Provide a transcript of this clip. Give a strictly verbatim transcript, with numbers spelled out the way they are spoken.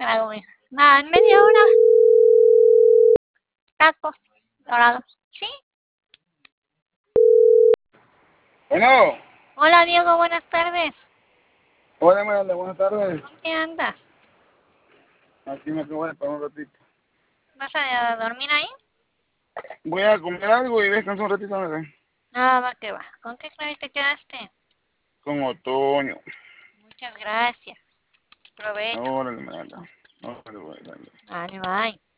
se va a comer? Nada, en media hora. Tacos dorados. ¿Sí? Bueno, Hola, Diego, buenas tardes. hola Miranda, buenas tardes. ¿Dónde andas? Aquí me acabo de parar un ratito. ¿Vas a dormir ahí? Voy a comer algo y descanso un ratito, ¿verdad? Nada, va que va. ¿Con qué clave te quedaste? Con otoño. Muchas gracias. Provecho. Órale, Miranda. Órale, órale. Vale, bye.